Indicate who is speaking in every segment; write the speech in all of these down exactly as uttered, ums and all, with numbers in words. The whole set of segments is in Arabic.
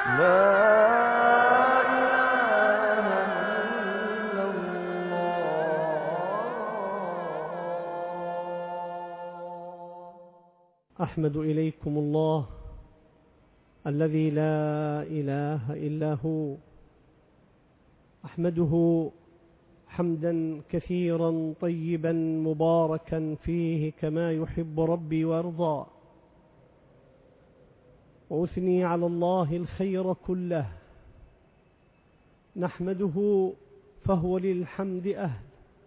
Speaker 1: أحمد إليكم الله الذي لا إله إلا هو، أحمده حمدا كثيرا طيبا مباركا فيه كما يحب ربي ويرضى، وأثني على الله الخير كله، نحمده فهو للحمد أهل،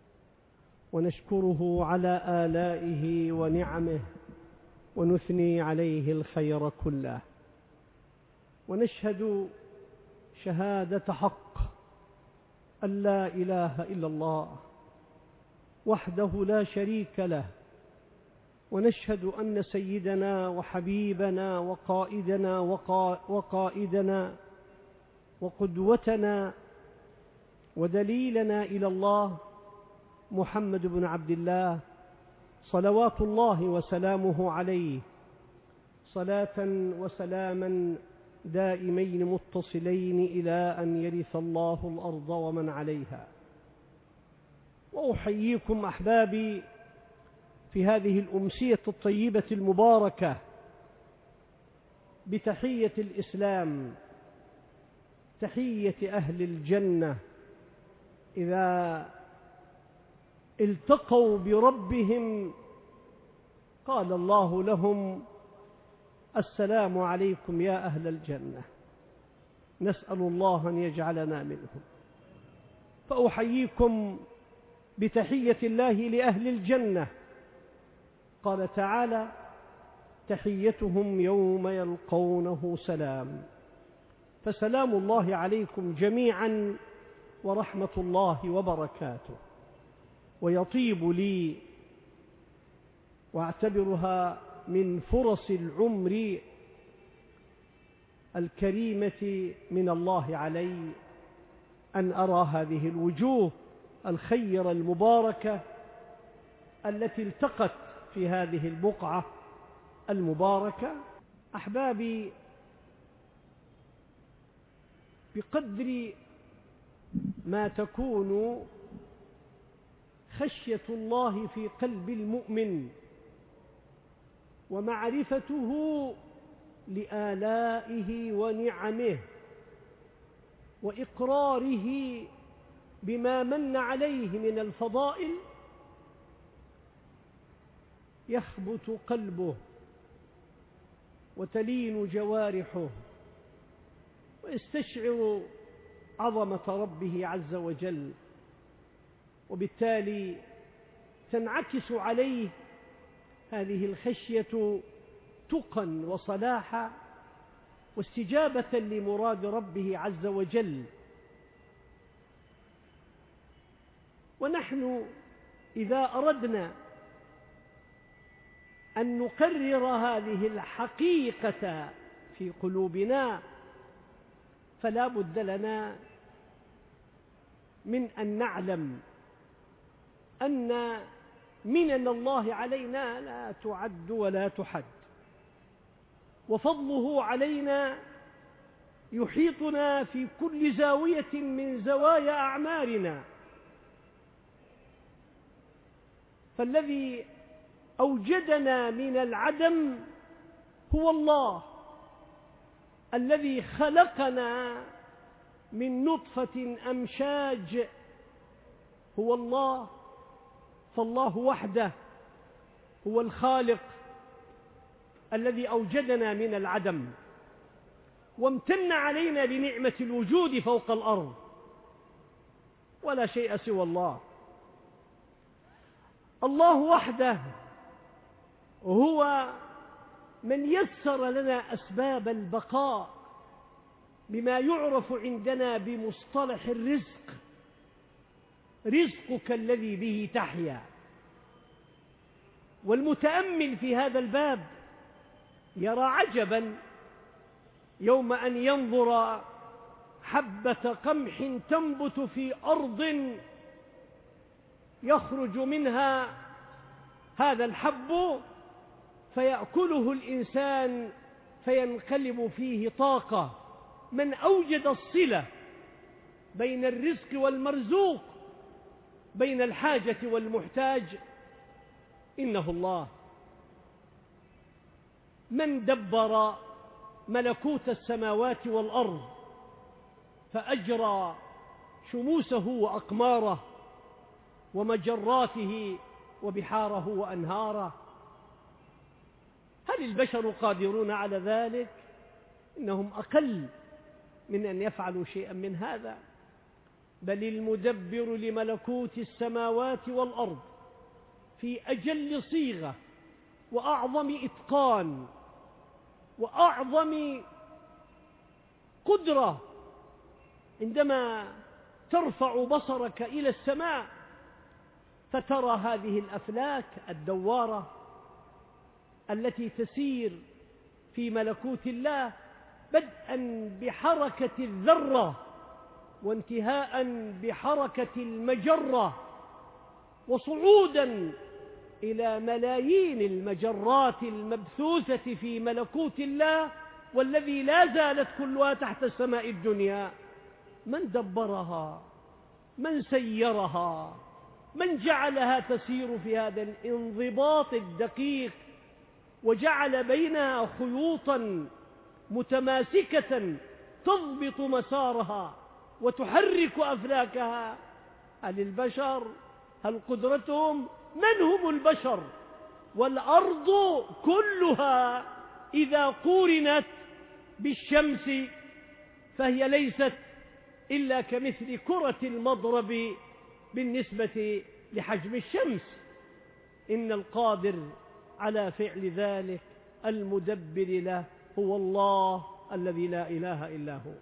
Speaker 1: ونشكره على آلائه ونعمه، ونثني عليه الخير كله، ونشهد شهادة حق أن لا إله إلا الله وحده لا شريك له، ونشهد أن سيدنا وحبيبنا وقائدنا وقا وقائدنا وقدوتنا ودليلنا إلى الله محمد بن عبد الله صلوات الله وسلامه عليه، صلاة وسلاما دائمين متصلين إلى أن يرث الله الأرض ومن عليها. وأحييكم أحبابي في هذه الأمسية الطيبة المباركة بتحية الإسلام، تحية أهل الجنة إذا التقوا بربهم قال الله لهم: السلام عليكم يا أهل الجنة. نسأل الله أن يجعلنا منهم. فأحييكم بتحية الله لأهل الجنة، قال تعالى: تحيتهم يوم يلقونه سلام. فسلام الله عليكم جميعا ورحمة الله وبركاته. ويطيب لي واعتبرها من فرص العمر الكريمة من الله علي أن أرى هذه الوجوه الخيرة المباركة التي التقت في هذه البقعة المباركة. أحبابي، بقدر ما تكون خشية الله في قلب المؤمن ومعرفته لآلائه ونعمه وإقراره بما من عليه من الفضائل، يخبت قلبه وتلين جوارحه ويستشعر عظمة ربه عز وجل، وبالتالي تنعكس عليه هذه الخشية تقى وصلاحا واستجابة لمراد ربه عز وجل. ونحن إذا أردنا أن نقرر هذه الحقيقة في قلوبنا فلا بد لنا من أن نعلم أن منن الله علينا لا تعد ولا تحد، وفضله علينا يحيطنا في كل زاوية من زوايا أعمارنا. فالذي أوجدنا من العدم هو الله، الذي خلقنا من نطفة أمشاج هو الله. فالله وحده هو الخالق الذي أوجدنا من العدم وامتن علينا بنعمة الوجود فوق الأرض، ولا شيء سوى الله. الله وحده هو من يسر لنا أسباب البقاء بما يعرف عندنا بمصطلح الرزق، رزقك الذي به تحيا. والمتأمل في هذا الباب يرى عجبا يوم أن ينظر حبة قمح تنبت في أرض يخرج منها هذا الحب فيأكله الإنسان فينقلب فيه طاقة من أوجد الصلة بين الرزق والمرزوق، بين الحاجة والمحتاج، إنه الله. من دبر ملكوت السماوات والأرض فأجرى شموسه وأقماره ومجراته وبحاره وأنهاره. هل البشر قادرون على ذلك؟ إنهم أقل من أن يفعلوا شيئا من هذا. بل المدبر لملكوت السماوات والأرض في أجل صيغة وأعظم إتقان وأعظم قدرة عندما ترفع بصرك إلى السماء فترى هذه الأفلاك الدوارة التي تسير في ملكوت الله، بدءا بحركة الذرة وانتهاء بحركة المجرة وصعودا إلى ملايين المجرات المبثوثة في ملكوت الله، والذي لا زالت كلها تحت السماء الدنيا. من دبرها؟ من سيرها؟ من جعلها تسير في هذا الانضباط الدقيق وجعل بينها خيوطا متماسكة تضبط مسارها وتحرك أفلاكها؟ هل البشر؟ هل قدرتهم؟ من هم البشر؟ والأرض كلها إذا قورنت بالشمس فهي ليست إلا كمثل كرة المضرب بالنسبة لحجم الشمس. إن القادر على فعل ذلك المدبر له هو الله الذي لا إله إلا هو.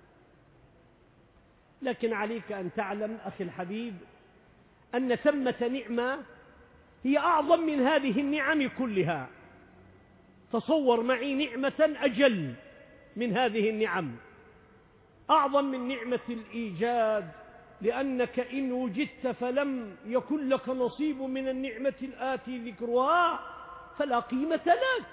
Speaker 1: لكن عليك أن تعلم أخي الحبيب أن ثمة نعمة هي أعظم من هذه النعم كلها. تصور معي نعمة أجل من هذه النعم، أعظم من نعمة الإيجاد، لأنك إن وجدت فلم يكن لك نصيب من النعمة الآتي ذكرها فلا قيمة لك.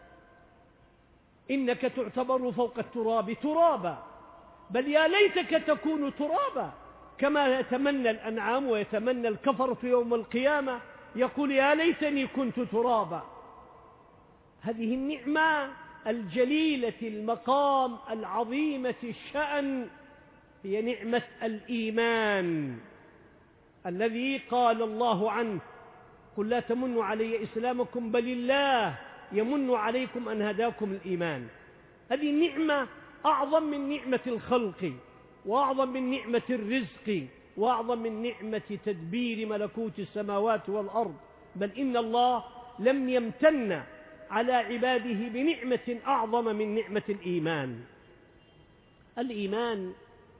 Speaker 1: إنك تعتبر فوق التراب ترابا، بل يا ليتك تكون ترابا، كما يتمنى الأنعام ويتمنى الكفر في يوم القيامة، يقول يا ليتني كنت ترابا. هذه النعمة الجليلة المقام العظيمة الشأن هي نعمة الإيمان، الذي قال الله عنه قل لا تمنوا علي إسلامكم بل الله يمن عليكم أن هداكم الإيمان. هذه النعمة أعظم من نعمة الخلق، وأعظم من نعمة الرزق، وأعظم من نعمة تدبير ملكوت السماوات والأرض. بل إن الله لم يمتن على عباده بنعمة أعظم من نعمة الإيمان. الإيمان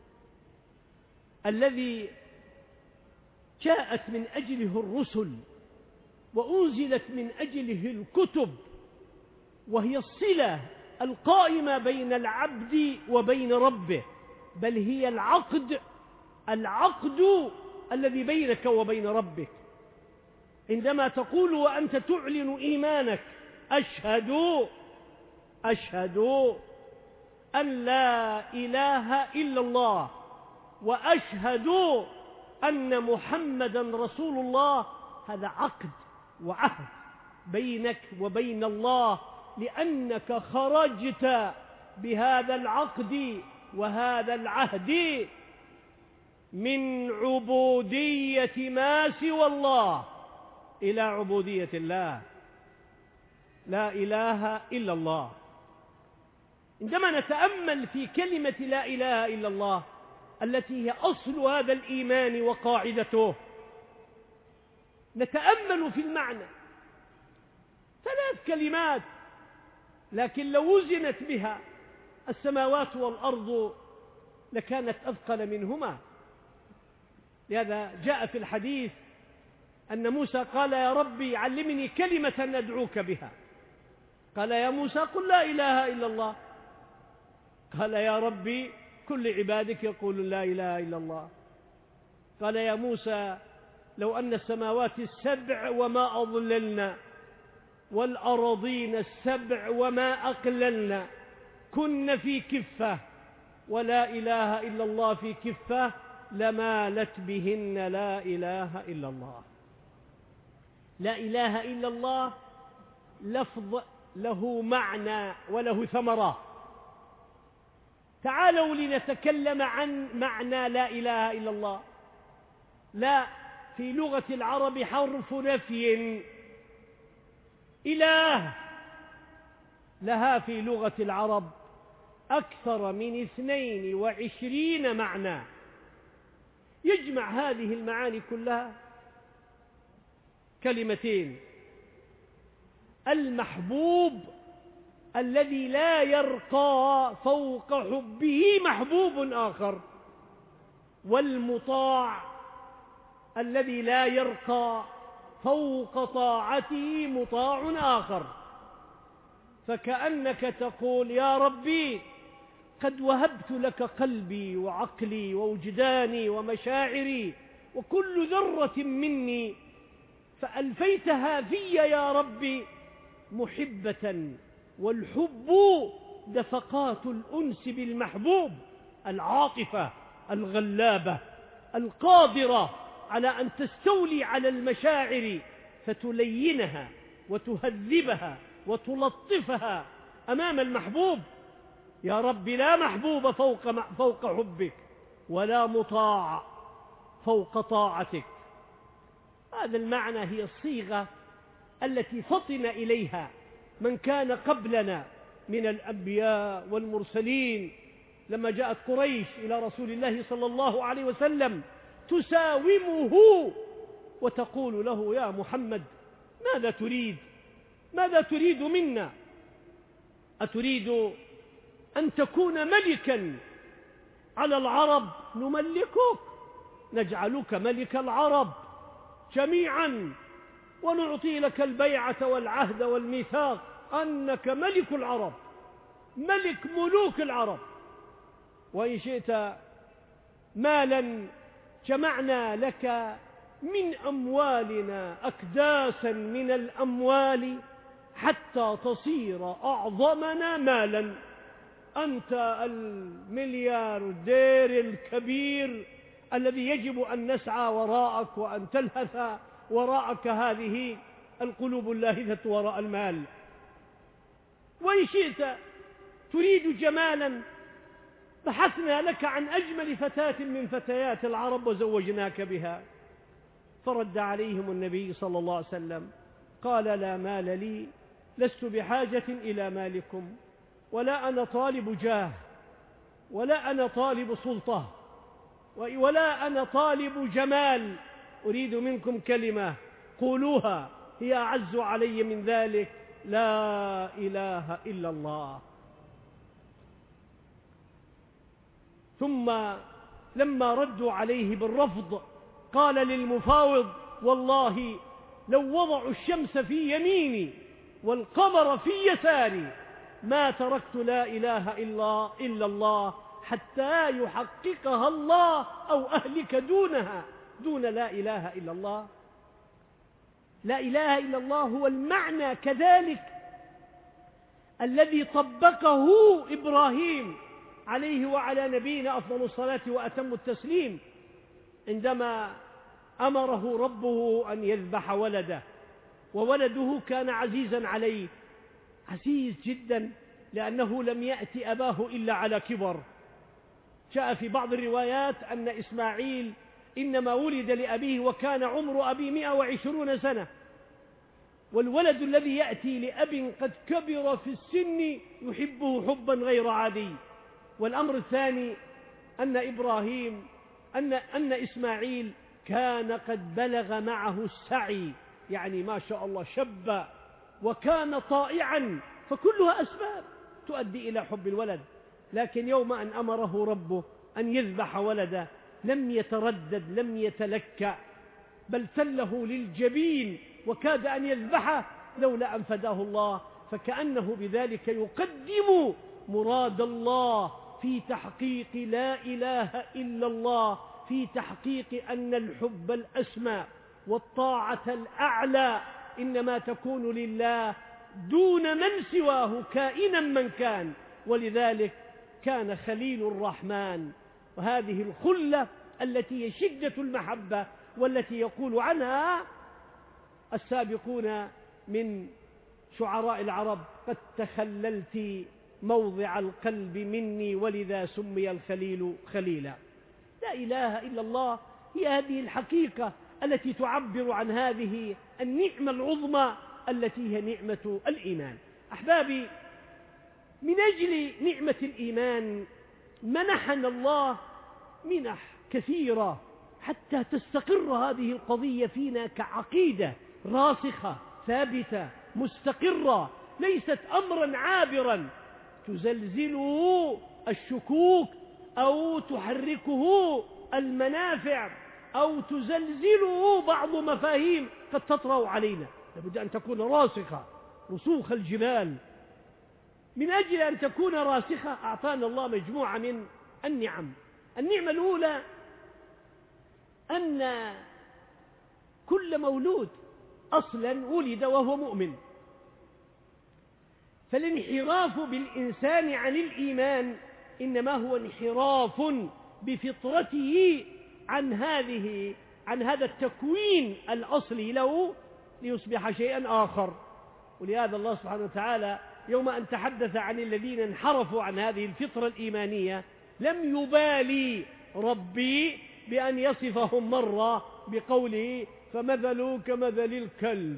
Speaker 1: الذي جاءت من أجله الرسل وأنزلت من أجله الكتب، وهي الصلة القائمة بين العبد وبين ربه، بل هي العقد العقد الذي بينك وبين ربك. عندما تقول وأنت تعلن إيمانك أشهد أشهد أن لا إله إلا الله وأشهد أن محمدا رسول الله، هذا عقد وعهد بينك وبين الله، لأنك خرجت بهذا العقد وهذا العهد من عبودية ما سوى الله إلى عبودية الله. لا إله إلا الله. عندما نتأمل في كلمة لا إله إلا الله التي هي أصل هذا الإيمان وقاعدته، نتأمل في المعنى. ثلاث كلمات، لكن لو وزنت بها السماوات والأرض لكانت أثقل منهما. لهذا جاء في الحديث أن موسى قال يا ربي علمني كلمة ندعوك بها. قال يا موسى قل لا إله إلا الله. قال يا ربي كل عبادك يقول لا إله إلا الله. قال يا موسى لو أن السماوات السبع وما أضللنا والأراضين السبع وما أقللنا كن في كفة ولا إله إلا الله في كفة لمالت بهن لا إله إلا الله. لا إله إلا الله لفظ له معنى وله ثمرة. تعالوا لنتكلم عن معنى لا إله إلا الله. لا في لغة العرب حرف نفي. إله لها في لغة العرب أكثر من اثنين وعشرين معنى. يجمع هذه المعاني كلها كلمتين: المحبوب الذي لا يرقى فوق حبه محبوب آخر، والمطاع الذي لا يرقى فوق طاعته مطاع آخر. فكأنك تقول: يا ربي قد وهبت لك قلبي وعقلي ووجداني ومشاعري وكل ذرة مني، فألفيتها في يا ربي محبة، والحب دفقات الأنس بالمحبوب، العاطفة الغلابة القادرة على أن تستولي على المشاعر فتلينها وتهذبها وتلطفها أمام المحبوب. يا رب لا محبوب فوق فوق حبك، ولا مطاع فوق طاعتك. هذا المعنى هي الصيغة التي فطن إليها من كان قبلنا من الأنبياء والمرسلين، لما جاءت قريش إلى رسول الله صلى الله عليه وسلم تساومه وتقول له: يا محمد ماذا تريد؟ ماذا تريد منا؟ أتريد أن تكون ملكا على العرب؟ نملكك، نجعلك ملك العرب جميعا، ونعطي لك البيعة والعهد والميثاق أنك ملك العرب، ملك ملوك العرب. وإن شئت مالا جمعنا لك من أموالنا أكداسا من الأموال حتى تصير أعظمنا مالا. أنت الملياردير الكبير الذي يجب أن نسعى وراءك وأن تلهث وراءك هذه القلوب اللاهثة وراء المال. وإن شئت تريد جمالا بحثنا لك عن أجمل فتاة من فتيات العرب وزوجناك بها. فرد عليهم النبي صلى الله عليه وسلم قال: لا مال لي، لست بحاجة إلى مالكم، ولا أنا طالب جاه، ولا أنا طالب سلطة، ولا أنا طالب جمال. أريد منكم كلمة قولوها هي أعز علي من ذلك: لا إله إلا الله. ثم لما ردوا عليه بالرفض قال للمفاوض: والله لو وضعوا الشمس في يميني والقمر في يساري ما تركت لا إله إلا الله حتى يحققها الله أو أهلك دونها، دون لا إله إلا الله. لا إله إلا الله هو المعنى كذلك الذي طبقه إبراهيم عليه وعلى نبينا أفضل الصلاة وأتم التسليم عندما أمره ربه أن يذبح ولده، وولده كان عزيزا عليه، عزيز جدا، لأنه لم يأتي أباه إلا على كبر. جاء في بعض الروايات أن إسماعيل إنما ولد لأبيه وكان عمر أبي مئة وعشرون سنة، والولد الذي يأتي لأب قد كبر في السن يحبه حبا غير عادي. والأمر الثاني أن إبراهيم أن, أن إسماعيل كان قد بلغ معه السعي، يعني ما شاء الله شب وكان طائعا، فكلها أسباب تؤدي إلى حب الولد. لكن يوم أن أمره ربه أن يذبح ولده لم يتردد، لم يتلكأ، بل تله للجبين وكاد أن يذبحه لولا أن فداه الله. فكأنه بذلك يقدم مراد الله في تحقيق لا إله إلا الله، في تحقيق أن الحب الأسمى والطاعة الأعلى إنما تكون لله دون من سواه كائنا من كان. ولذلك كان خليل الرحمن. وهذه الخلة التي هي شدة المحبة، والتي يقول عنها السابقون من شعراء العرب: قد تخللت موضع القلب مني ولذا سمي الخليل خليلا. لا إله إلا الله هي هذه الحقيقة التي تعبر عن هذه النعمة العظمى التي هي نعمة الإيمان. أحبابي، من أجل نعمة الإيمان منحنا الله منح كثيرة حتى تستقر هذه القضية فينا كعقيدة راسخة ثابتة مستقرة، ليست أمرا عابرا تزلزله الشكوك أو تحركه المنافع أو تزلزله بعض مفاهيم قد تطرأ علينا. لابد أن تكون راسخة رسوخ الجبال. من أجل أن تكون راسخة أعطانا الله مجموعة من النعم. النعمة الأولى أن كل مولود أصلا ولد وهو مؤمن، فالانحراف بالإنسان عن الإيمان إنما هو انحراف بفطرته عن هذه عن هذا التكوين الأصلي له ليصبح شيئا آخر. ولهذا الله سبحانه وتعالى يوم أن تحدث عن الذين انحرفوا عن هذه الفطرة الإيمانية لم يبالي ربي بأن يصفهم مرة بقوله: فمثله كمثل الكلب،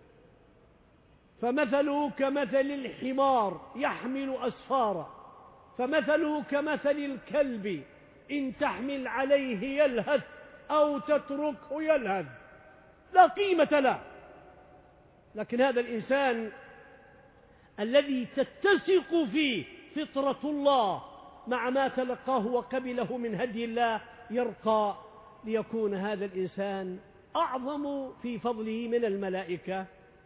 Speaker 1: فمثله كمثل الحمار يحمل أسفارا، فمثله كمثل الكلب إن تحمل عليه يلهث أو تتركه يلهث، لا قيمة له. لكن هذا الإنسان الذي تتسق فيه فطرة الله مع ما تلقاه وقبله من هدي الله يرقى ليكون هذا الإنسان أعظم في فضله من الملائكة.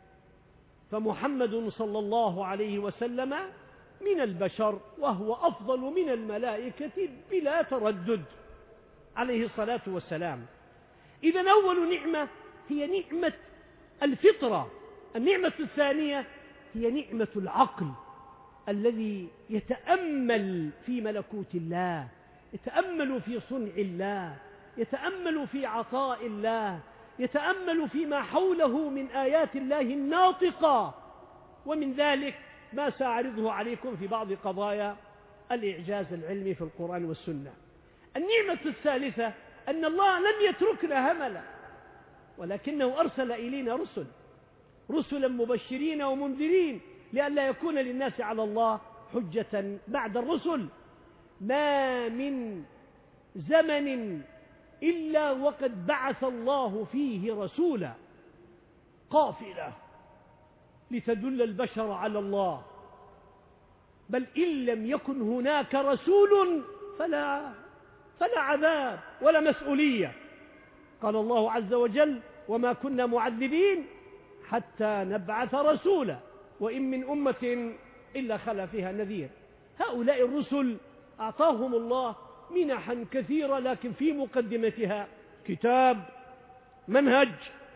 Speaker 1: فمحمد صلى الله عليه وسلم من البشر وهو أفضل من الملائكة بلا تردد عليه الصلاة والسلام. إذن أول نعمة هي نعمة الفطرة. النعمة الثانية هي نعمة العقل الذي يتأمل في ملكوت الله، يتأمل في صنع الله، يتأمل في عطاء الله، يتأمل فيما حوله من آيات الله الناطقة. ومن ذلك ما سأعرضه عليكم في بعض قضايا الإعجاز العلمي في القرآن والسنة. النعمة الثالثة أن الله لم يتركنا هملا، ولكنه أرسل إلينا رسل رسلا مبشرين ومنذرين لئلا يكون للناس على الله حجة بعد الرسل. ما من زمن إلا وقد بعث الله فيه رسولا قافلة لتدل البشر على الله، بل إن لم يكن هناك رسول فلا, فلا عذاب ولا مسؤولية. قال الله عز وجل: وما كنا معذبين حتى نبعث رسولا وإن من أمة إلا خلا فيها نذير. هؤلاء الرسل أعطاهم الله منحا كثيرة، لكن في مقدمتها كتاب، منهج،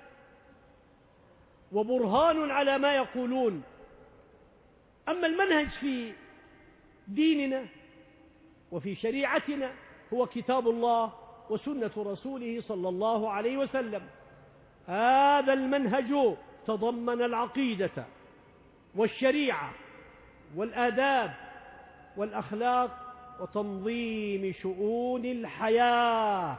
Speaker 1: وبرهان على ما يقولون. أما المنهج في ديننا وفي شريعتنا هو كتاب الله وسنة رسوله صلى الله عليه وسلم. هذا المنهج تضمن العقيدة والشريعة والآداب والأخلاق وتنظيم شؤون الحياة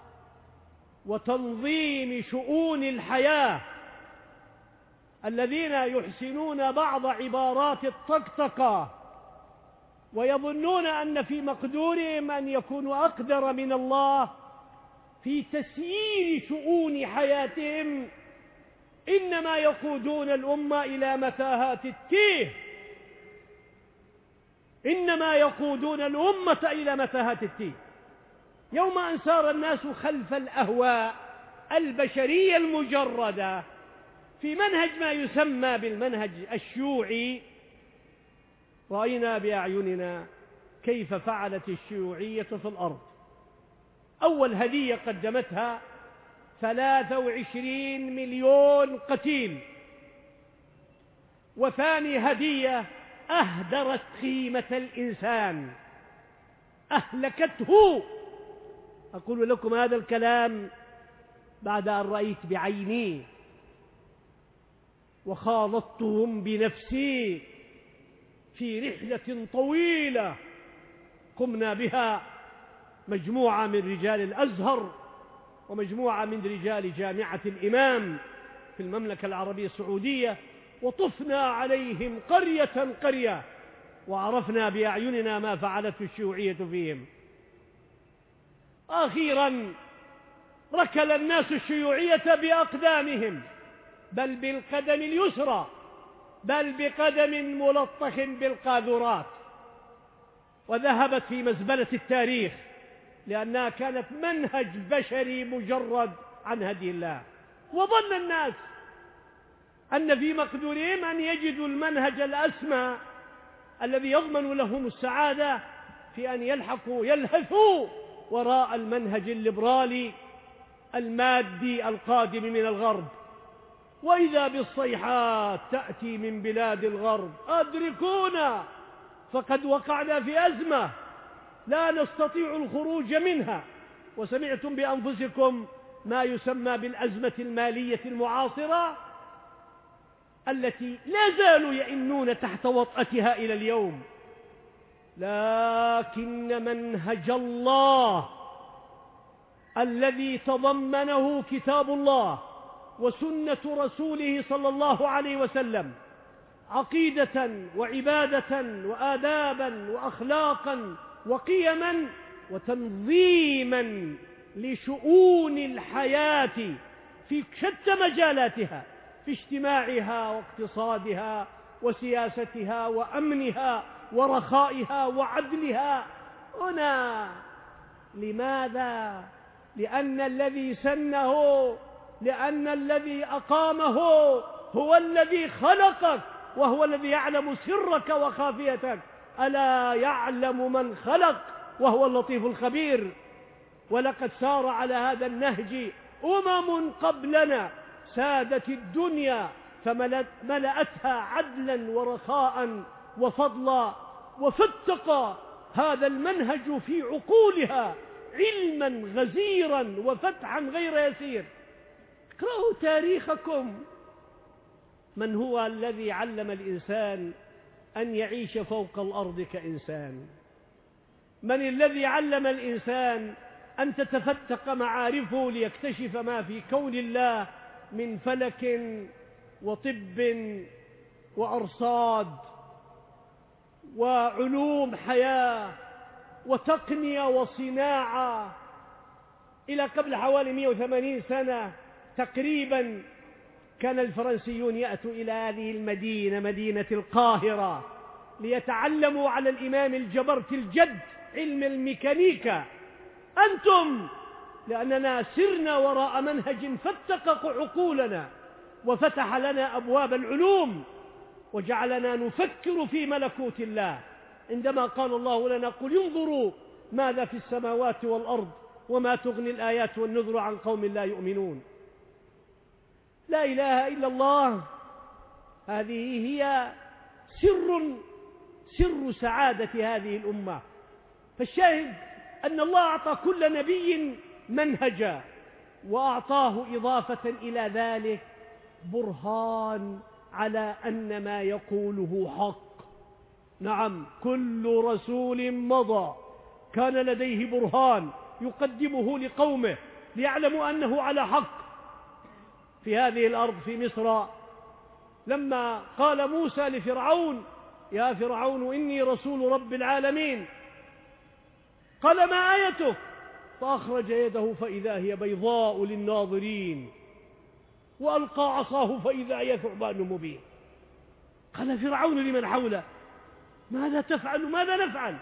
Speaker 1: وتنظيم شؤون الحياة. الذين يحسنون بعض عبارات الطقطقة ويظنون أن في مقدورهم أن يكونوا أقدر من الله في تسيير شؤون حياتهم إنما يقودون الأمة إلى متاهات التيه إنما يقودون الأمة إلى متاهات التيه. يوم أن سار الناس خلف الأهواء البشرية المجردة في منهج ما يسمى بالمنهج الشيوعي، رأينا بأعيننا كيف فعلت الشيوعية في الأرض. أول هدية قدمتها ثلاثة وعشرين مليون قتيل، وثاني هدية أهدرت قيمة الإنسان أهلكته. أقول لكم هذا الكلام بعد أن رأيت بعيني وخالطتهم بنفسي في رحلة طويلة قمنا بها مجموعة من رجال الأزهر ومجموعة من رجال جامعة الإمام في المملكة العربية السعودية، وطفنا عليهم قرية قرية وعرفنا بأعيننا ما فعلته الشيوعية فيهم. أخيرا ركل الناس الشيوعية بأقدامهم، بل بالقدم اليسرى، بل بقدم ملطخ بالقاذورات، وذهبت في مزبلة التاريخ لأنها كانت منهج بشري مجرد عن هدي الله. وظن الناس أن في مقدورهم أن يجدوا المنهج الأسمى الذي يضمن لهم السعادة في أن يلحقوا يلهثوا وراء المنهج الليبرالي المادي القادم من الغرب. وإذا بالصيحات تأتي من بلاد الغرب: أدركونا فقد وقعنا في أزمة لا نستطيع الخروج منها. وسمعتم بأنفسكم ما يسمى بالأزمة المالية المعاصرة التي لا زالوا يئنون تحت وطأتها إلى اليوم. لكن منهج الله الذي تضمنه كتاب الله وسنة رسوله صلى الله عليه وسلم عقيدة وعبادة وآدابا وأخلاقا وقيما وتنظيما لشؤون الحياة في شتى مجالاتها، في اجتماعها واقتصادها وسياستها وأمنها ورخائها وعدلها. هنا لماذا؟ لأن الذي سنه، لأن الذي أقامه هو الذي خلقك، وهو الذي يعلم سرك وخافيتك. ألا يعلم من خلق وهو اللطيف الخبير. ولقد سار على هذا النهج أمم قبلنا سادت الدنيا فملأتها عدلا ورخاء وفضلا، وفتق هذا المنهج في عقولها علما غزيرا وفتحا غير يسير. اقرأوا تاريخكم. من هو الذي علم الإنسان أن يعيش فوق الأرض كإنسان؟ من الذي علم الإنسان أن تتفتق معارفه ليكتشف ما في كون الله من فلك وطب وأرصاد وعلوم حياة وتقنية وصناعة؟ إلى قبل حوالي مئة وثمانين سنة تقريبا كان الفرنسيون يأتوا إلى هذه المدينة، مدينة القاهرة، ليتعلموا على الإمام الجبرتي الجد علم الميكانيكا. أنتم لأننا سرنا وراء منهج فتق عقولنا وفتح لنا أبواب العلوم وجعلنا نفكر في ملكوت الله، عندما قال الله لنا: قل انظروا ماذا في السماوات والأرض وما تغني الآيات والنذر عن قوم لا يؤمنون. لا إله إلا الله، هذه هي سر سر سعادة هذه الأمة. فالشاهد أن الله أعطى كل نبي منهجا، وأعطاه إضافة إلى ذلك برهان على أن ما يقوله حق. نعم، كل رسول مضى كان لديه برهان يقدمه لقومه ليعلموا أنه على حق. في هذه الأرض في مصر لما قال موسى لفرعون: يا فرعون إني رسول رب العالمين، قال: ما آيتك؟ فأخرج يده فإذا هي بيضاء للناظرين، وألقى عصاه فإذا هي ثعبان مبين. قال فرعون لمن حوله: ماذا تفعل؟ ماذا نفعل؟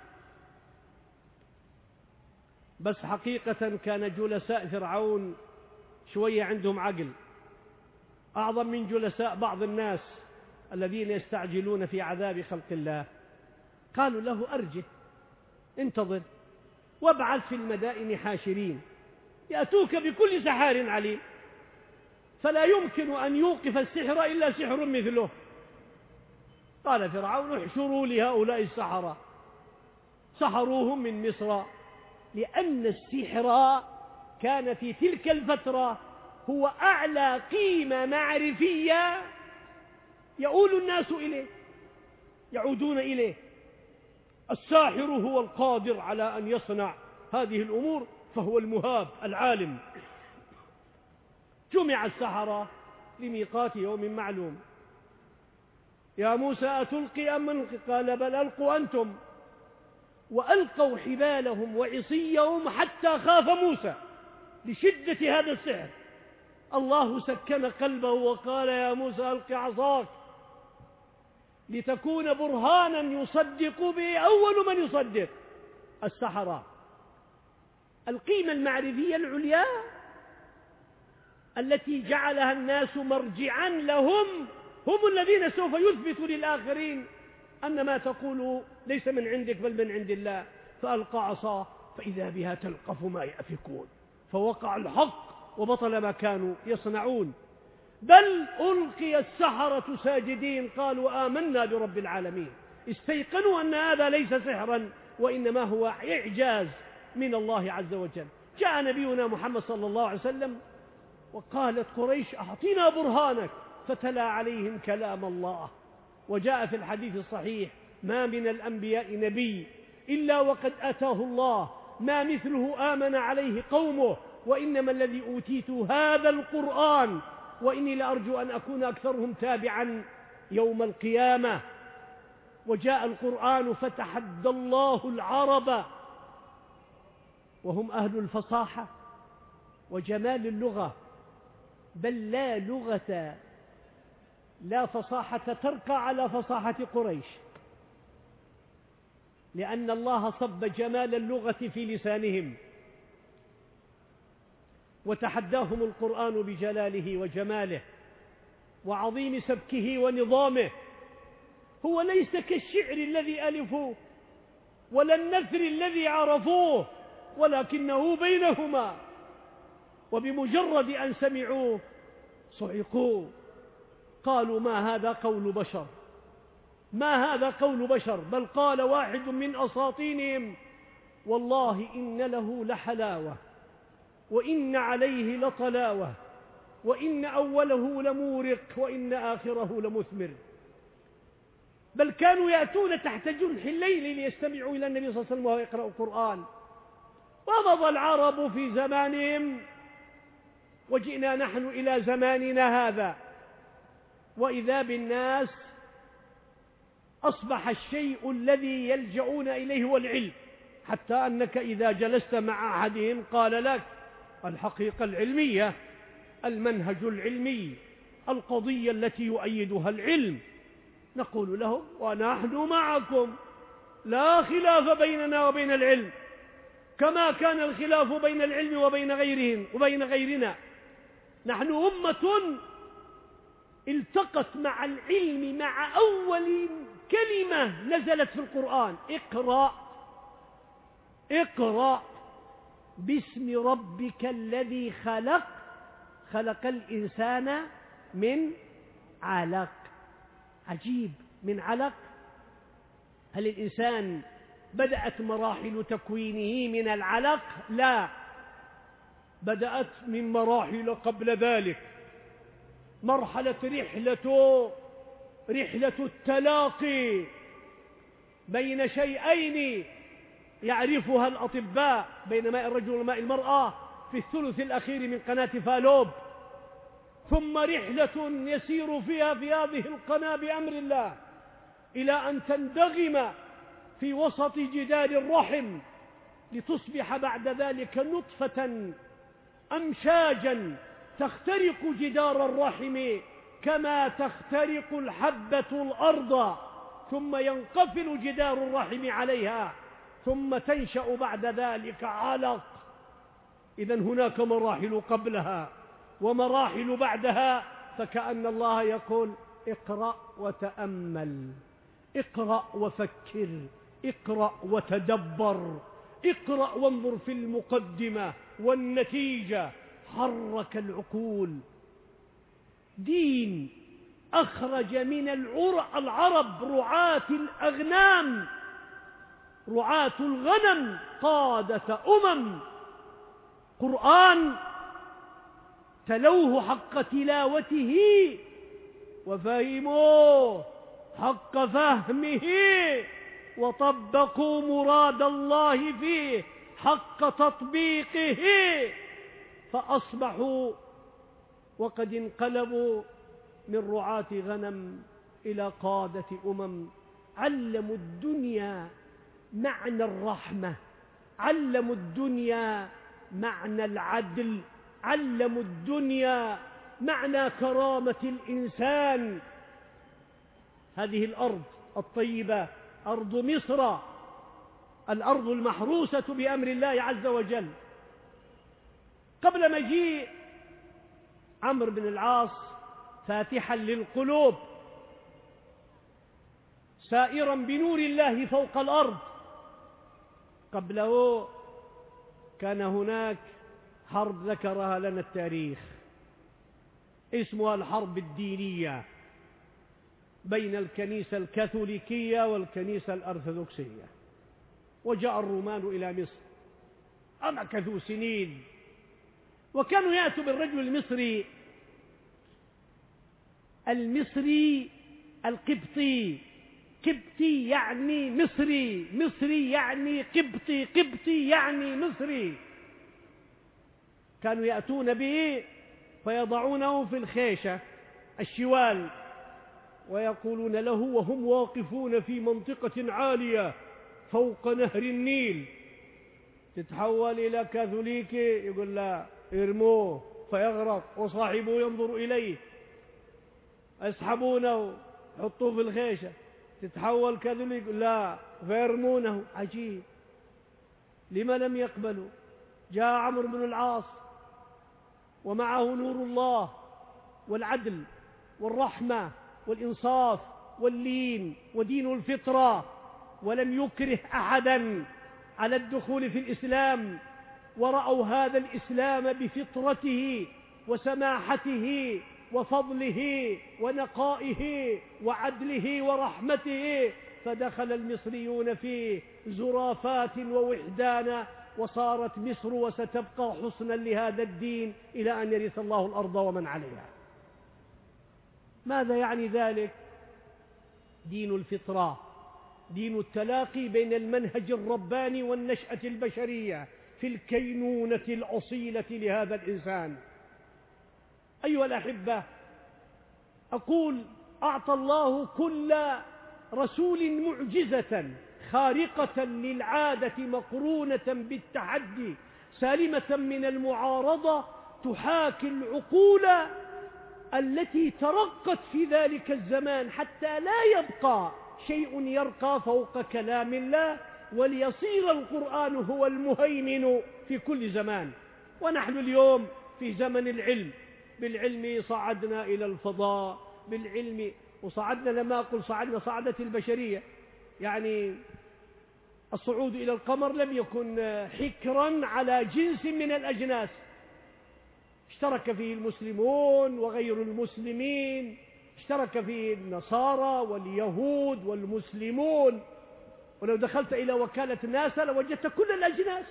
Speaker 1: بس حقيقة كان جلساء فرعون شوية عندهم عقل أعظم من جلساء بعض الناس الذين يستعجلون في عذاب خلق الله. قالوا له: أرجه، انتظر، وابعث في المدائن حاشرين يأتوك بكل سحار عليم، فلا يمكن أن يوقف السحر إلا سحر مثله. قال فرعون: احشروا لهؤلاء السحرة. سحروهم من مصر، لأن السحر كان في تلك الفترة هو أعلى قيمة معرفية يؤول الناس إليه، يعودون إليه. الساحر هو القادر على أن يصنع هذه الأمور، فهو المهاب العالم. جمع السحرة لميقات يوم معلوم. يا موسى أتلقي أم نلقي؟ قال بل ألقوا أنتم. وألقوا حبالهم وعصيهم حتى خاف موسى لشدة هذا السحر. الله سكن قلبه وقال يا موسى ألق عصاك لتكون برهانا يصدق به أول من يصدق السحرة. القيمة المعرفية العليا التي جعلها الناس مرجعا لهم، هم الذين سوف يثبتوا للآخرين أن ما تقول ليس من عندك بل من عند الله. فألقى عصاه فإذا بها تلقف ما يأفكون، فوقع الحق وبطل ما كانوا يصنعون. بل ألقي السحرة ساجدين قالوا آمنا برب العالمين، استيقنوا أن هذا ليس سحرا وإنما هو إعجاز من الله عز وجل. جاء نبينا محمد صلى الله عليه وسلم وقالت قريش أعطينا برهانك، فتلا عليهم كلام الله. وجاء في الحديث الصحيح ما من الأنبياء نبي إلا وقد أتاه الله ما مثله آمن عليه قومه، وإنما الذي أوتيت هذا القرآن وإني لأرجو أن أكون أكثرهم تابعا يوم القيامة. وجاء القرآن فتحدى الله العرب وهم أهل الفصاحة وجمال اللغة، بل لا لغة لا فصاحة ترقى على فصاحة قريش، لأن الله صب جمال اللغة في لسانهم، وتحداهم القرآن بجلاله وجماله وعظيم سبكه ونظامه. هو ليس كالشعر الذي ألفوه ولا النثر الذي عرفوه، ولكنه بينهما، وبمجرد أن سمعوه صعقوا، قالوا ما هذا قول بشر، ما هذا قول بشر، بل قال واحد من أساطينهم والله إن له لحلاوة وإن عليه لطلاوة وإن أوله لمورق وإن آخره لمثمر. بل كانوا يأتون تحت جنح الليل ليستمعوا إلى النبي صلى الله عليه وسلم وهو يقرأ القرآن. ومضى العرب في زمانهم وجئنا نحن إلى زماننا هذا، وإذا بالناس أصبح الشيء الذي يلجؤون إليه هو العلم، حتى أنك إذا جلست مع أحدهم قال لك الحقيقة العلمية، المنهج العلمي، القضية التي يؤيدها العلم، نقول لهم ونحن معكم، لا خلاف بيننا وبين العلم، كما كان الخلاف بين العلم وبين غيرهم وبين غيرنا. نحن أمة التقت مع العلم مع أول كلمة نزلت في القرآن، اقرأ اقرأ باسم ربك الذي خلق، خلق الإنسان من علق. عجيب، من علق. هل الإنسان بدأت مراحل تكوينه من العلق؟ لا، بدأت من مراحل قبل ذلك. مرحلة رحلة رحلة التلاقي بين شيئين يعرفها الأطباء، بين ماء الرجل وماء المرأة في الثلث الأخير من قناة فالوب، ثم رحلة يسير فيها في هذه القناة بأمر الله إلى أن تندغم في وسط جدار الرحم لتصبح بعد ذلك نطفة أمشاجا تخترق جدار الرحم كما تخترق الحبة الأرض، ثم ينقفل جدار الرحم عليها، ثم تنشأ بعد ذلك علق. إذن هناك مراحل قبلها ومراحل بعدها، فكأن الله يقول اقرأ وتأمل، اقرأ وفكر، اقرأ وتدبر، اقرأ وانظر في المقدمة والنتيجة. حرك العقول. دين أخرج من العرب رعاة الأغنام رعاة الغنم قادة أمم. قرآن تلوه حق تلاوته وفهموه حق فهمه وطبقوا مراد الله فيه حق تطبيقه، فأصبحوا وقد انقلبوا من رعاة غنم إلى قادة أمم. علموا الدنيا معنى الرحمة، علموا الدنيا معنى العدل، علموا الدنيا معنى كرامة الإنسان. هذه الأرض الطيبة أرض مصر، الأرض المحروسة بأمر الله عز وجل، قبل مجيء عمرو بن العاص فاتحا للقلوب سائرا بنور الله فوق الأرض، قبله كان هناك حرب ذكرها لنا التاريخ اسمها الحرب الدينية بين الكنيسة الكاثوليكية والكنيسة الأرثوذكسية. وجاء الرومان إلى مصر أمكثوا سنين، وكانوا يأتوا بالرجل المصري المصري القبطي، قبطي يعني مصري، مصري يعني قبطي، قبطي يعني مصري. كانوا يأتون به فيضعونه في الخيشة الشوال ويقولون له وهم واقفون في منطقة عالية فوق نهر النيل: تتحول إلى كاثوليكي؟ يقول لا، ارموه فيغرق، وصاحبه ينظر إليه، يسحبونه يحطوه في الخيشة، تتحول كاثوليك؟ لا، فيرمونه. عجيب، لما لم يقبلوا؟ جاء عمرو بن العاص ومعه نور الله والعدل والرحمة والإنصاف واللين ودين الفطرة، ولم يكره أحدا على الدخول في الإسلام، ورأوا هذا الإسلام بفطرته وسماحته وفضله ونقائه وعدله ورحمته، فدخل المصريون فيه زرافات ووحدانا، وصارت مصر وستبقى حصنا لهذا الدين إلى أن يرث الله الأرض ومن عليها. ماذا يعني ذلك؟ دين الفطرة، دين التلاقي بين المنهج الرباني والنشأة البشرية في الكينونة الأصيلة لهذا الإنسان. أيها الأحبة، أقول أعطى الله كل رسول معجزة خارقة للعادة مقرونة بالتحدي سالمة من المعارضة، تحاكي العقول التي ترقت في ذلك الزمان حتى لا يبقى شيء يرقى فوق كلام الله، وليصير القرآن هو المهيمن في كل زمان. ونحن اليوم في زمن العلم، بالعلم صعدنا إلى الفضاء، بالعلم وصعدنا، لما أقول صعدنا صعدت البشرية، يعني الصعود إلى القمر لم يكن حكرا على جنس من الأجناس، اشترك فيه المسلمون وغير المسلمين، اشترك فيه النصارى واليهود والمسلمون. ولو دخلت إلى وكالة ناسا لوجدت كل الأجناس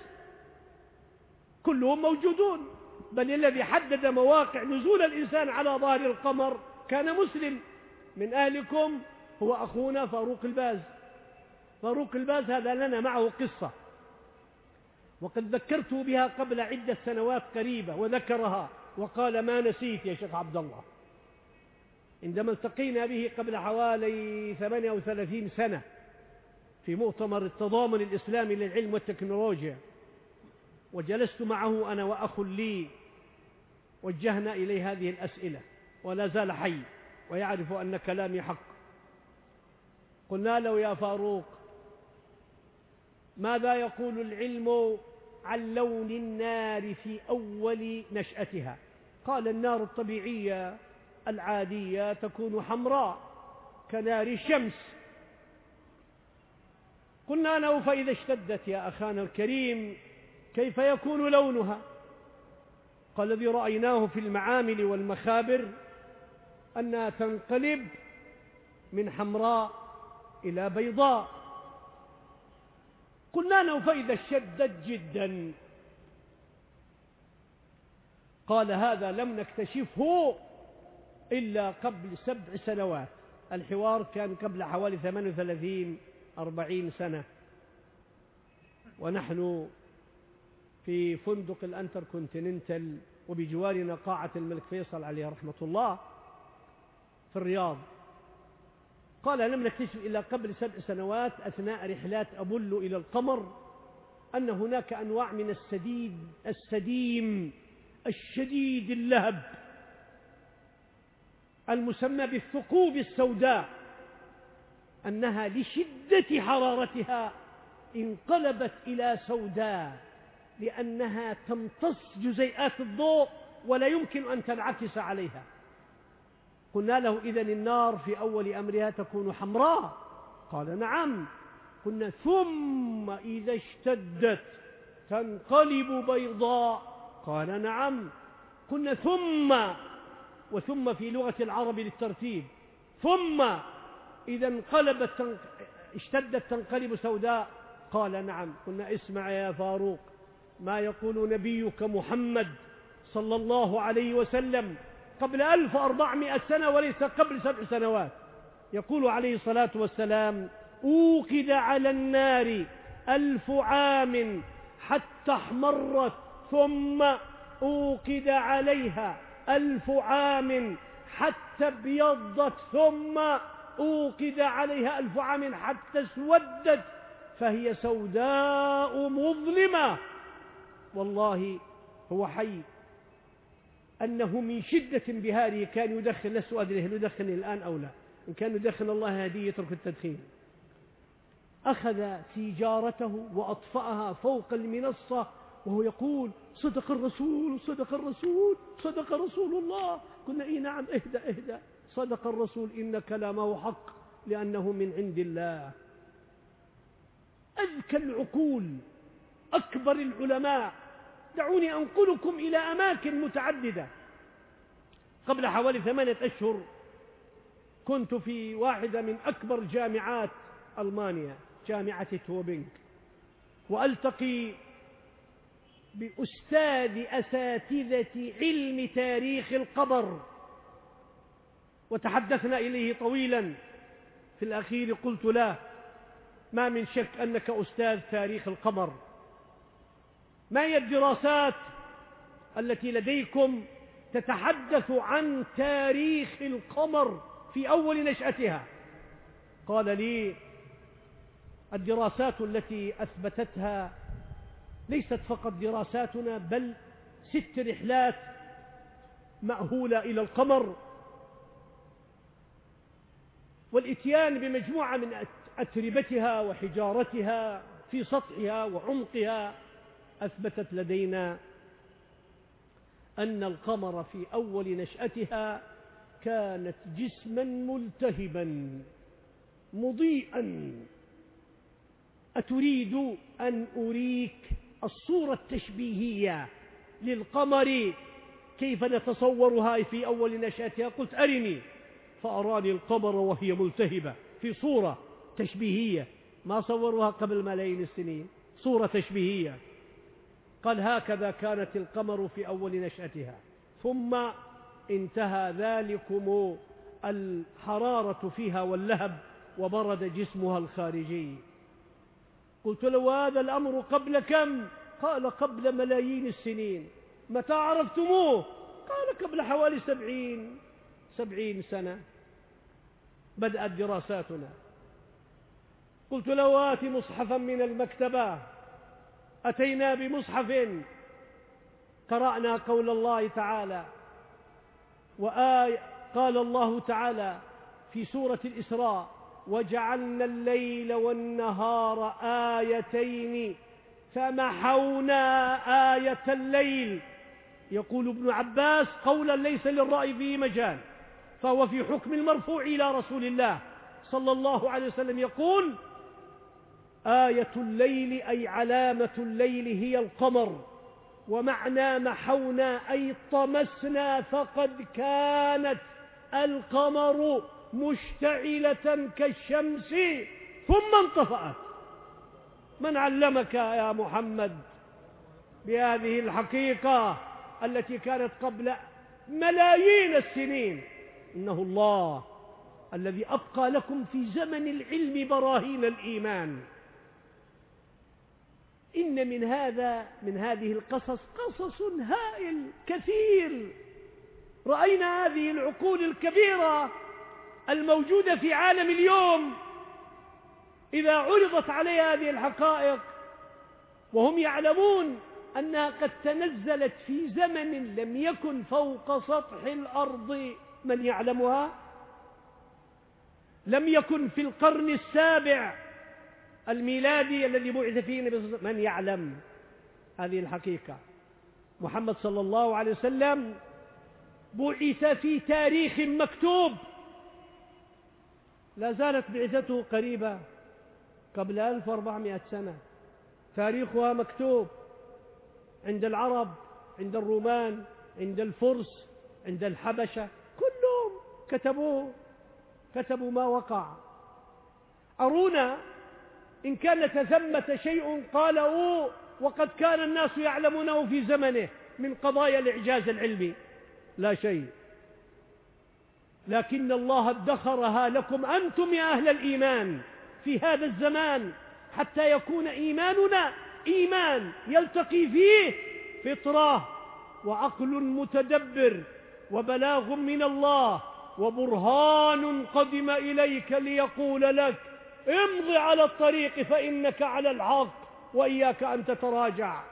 Speaker 1: كلهم موجودون، بل الذي حدد مواقع نزول الإنسان على ظهر القمر كان مسلم. من أهلكم هو أخونا فاروق الباز. فاروق الباز هذا لنا معه قصة، وقد ذكرته بها قبل عدة سنوات قريبة وذكرها وقال ما نسيت يا شيخ عبد الله. عندما التقينا به قبل حوالي ثمانية وثلاثين سنة في مؤتمر التضامن الإسلامي للعلم والتكنولوجيا، وجلست معه أنا وأخ لي، وجهنا إليه هذه الأسئلة، ولا زال حي ويعرف أن كلامي حق. قلنا له يا فاروق، ماذا يقول العلم عن لون النار في أول نشأتها؟ قال النار الطبيعية العادية تكون حمراء كنار الشمس. قلنا له فإذا اشتدت يا أخانا الكريم كيف يكون لونها؟ قال الذي رأيناه في المعامل والمخابر أنها تنقلب من حمراء إلى بيضاء. قلنا له فإذا اشتدت جدا. قال هذا لم نكتشفه إلا قبل سبع سنوات. الحوار كان قبل حوالي ثمانية وثلاثين أربعين سنة، ونحن في فندق الانتركونتيننتال وبجوارنا قاعة الملك فيصل عليه رحمة الله في الرياض. قال لم نكتشف إلا قبل سبع سنوات أثناء رحلات أبولو إلى القمر أن هناك أنواع من السديد السديم الشديد اللهب المسمى بالثقوب السوداء، أنها لشدة حرارتها انقلبت إلى سوداء لأنها تمتص جزيئات الضوء ولا يمكن أن تنعكس عليها. قلنا له إذن النار في أول أمرها تكون حمراء؟ قال نعم. قلنا ثم إذا اشتدت تنقلب بيضاء؟ قال نعم. قلنا ثم، وثم في لغة العرب للترتيب، ثم إذا انقلبت تنق... اشتدت تنقلب سوداء؟ قال نعم. قلنا اسمع يا فاروق ما يقول نبيك محمد صلى الله عليه وسلم قبل ألف وأربعمائة سنة وليس قبل سبع سنوات. يقول عليه الصلاة والسلام أوقد على النار ألف عام حتى احمرت، ثم أوقد عليها ألف عام حتى ابيضت، ثم أوقد عليها ألف عام حتى اسودت، فهي سوداء مظلمة. والله هو حي أنه من شدة انبهاره كان يدخن، لست أدري هل يدخن الآن أو لا، إن كان يدخن الله هديه يترك التدخين. أخذ سيجارته وأطفأها فوق المنصة وهو يقول صدق الرسول صدق الرسول صدق رسول الله. قلنا إيه نعم اهدأ اهدأ، صدق الرسول إن كلامه حق لأنه من عند الله. أذكى العقول أكبر العلماء. دعوني أنقلكم إلى أماكن متعددة. قبل حوالي ثمانية أشهر كنت في واحدة من أكبر جامعات ألمانيا، جامعة توبينغ، وألتقي بأستاذ أساتذة علم تاريخ القمر، وتحدثنا إليه طويلا. في الأخير قلت له ما من شك أنك أستاذ تاريخ القمر، ما هي الدراسات التي لديكم تتحدث عن تاريخ القمر في أول نشأتها؟ قال لي الدراسات التي أثبتتها ليست فقط دراساتنا بل ست رحلات مأهولة إلى القمر، والإتيان بمجموعة من أتربتها وحجارتها في سطحها وعمقها أثبتت لدينا أن القمر في أول نشأتها كانت جسما ملتهبا مضيئا. أتريد أن أريك الصورة التشبيهية للقمر كيف نتصورها في أول نشأتها؟ قلت أرني، فأراني القمر وهي ملتهبة في صورة تشبيهية ما صوروها قبل ملايين السنين، صورة تشبيهية. قال هكذا كانت القمر في أول نشأتها، ثم انتهى ذلكم الحرارة فيها واللهب وبرد جسمها الخارجي. قلت له هذا الأمر قبل كم؟ قال قبل ملايين السنين. متى عرفتموه؟ قال قبل حوالي سبعين سبعين سنة بدأت دراساتنا. قلت له آت مصحفا من المكتبة. أتينا بمصحف قرأنا قول الله تعالى، وآية قال الله تعالى في سورة الإسراء وجعلنا الليل والنهار آيتين فمحونا آية الليل. يقول ابن عباس قولا ليس للرأي فيه مجال، فهو في حكم المرفوع إلى رسول الله صلى الله عليه وسلم، يقول آية الليل أي علامة الليل هي القمر، ومعنى محونا أي طمسنا، فقد كانت القمر مشتعلة كالشمس ثم انطفأت. من علمك يا محمد بهذه الحقيقة التي كانت قبل ملايين السنين؟ إنه الله الذي أبقى لكم في زمن العلم براهين الإيمان. إن من هذا من هذه القصص قصص هائل كثير. رأينا هذه العقول الكبيرة الموجودة في عالم اليوم إذا عرضت عليها هذه الحقائق وهم يعلمون أنها قد تنزلت في زمن لم يكن فوق سطح الأرض من يعلمها، لم يكن في القرن السابع الميلادي الذي بعث فيه النبي صلى الله عليه وسلم من يعلم هذه الحقيقة. محمد صلى الله عليه وسلم بعث في تاريخ مكتوب، لا زالت بعثته قريبة قبل ألف وأربعمائة سنة، تاريخها مكتوب عند العرب، عند الرومان، عند الفرس، عند الحبشة، كلهم كتبوه، كتبوا ما وقع. أرونا إن كان ثمة شيء قاله وقد كان الناس يعلمونه في زمنه من قضايا الإعجاز العلمي، لا شيء، لكن الله ادخرها لكم أنتم يا أهل الإيمان في هذا الزمان حتى يكون إيماننا إيمان يلتقي فيه فطرة وعقل متدبر وبلاغ من الله وبرهان قدم إليك ليقول لك امضي على الطريق فإنك على الحق وإياك أن تتراجع.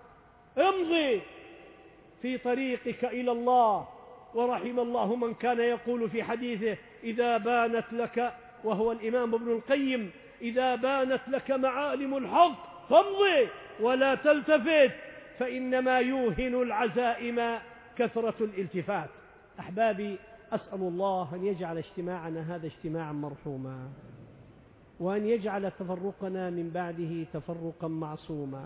Speaker 1: امضي في طريقك إلى الله. ورحم الله من كان يقول في حديثه إذا بانت لك، وهو الإمام ابن القيم، إذا بانت لك معالم الحق فامضي ولا تلتفت فإنما يوهن العزائم كثرة الالتفات. أحبابي، أسأل الله أن يجعل اجتماعنا هذا اجتماعا مرحوما، وأن يجعل تفرقنا من بعده تفرقا معصوما،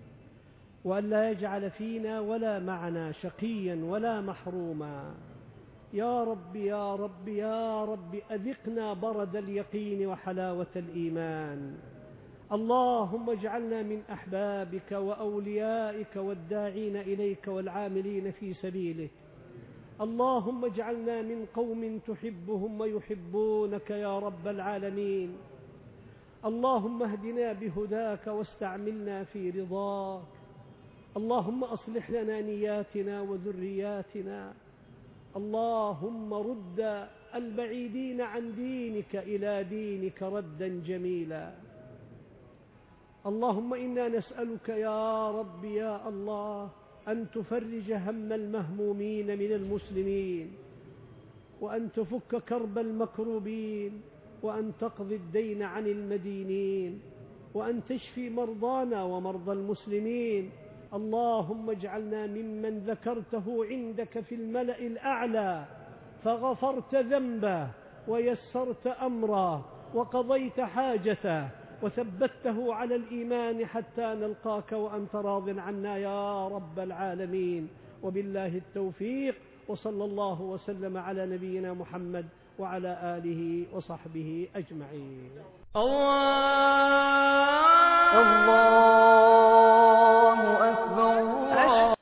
Speaker 1: وأن لا يجعل فينا ولا معنا شقيا ولا محروما. يا رب يا رب يا رب أذقنا برد اليقين وحلاوة الإيمان. اللهم اجعلنا من أحبابك وأوليائك والداعين إليك والعاملين في سبيلك. اللهم اجعلنا من قوم تحبهم ويحبونك يا رب العالمين. اللهم اهدنا بهداك واستعملنا في رضاك. اللهم أصلح لنا نياتنا وذرياتنا. اللهم رد البعيدين عن دينك إلى دينك ردا جميلا. اللهم إنا نسألك يا رب يا الله أن تفرج هم المهمومين من المسلمين، وأن تفك كرب المكروبين، وأن تقضي الدين عن المدينين، وأن تشفي مرضانا ومرضى المسلمين. اللهم اجعلنا ممن ذكرته عندك في الملأ الأعلى فغفرت ذنبه ويسرت أمره وقضيت حاجته وثبته على الإيمان حتى نلقاك وأنت راض عنا يا رب العالمين. وبالله التوفيق، وصلى الله وسلم على نبينا محمد وعلى آله وصحبه أجمعين. الله الله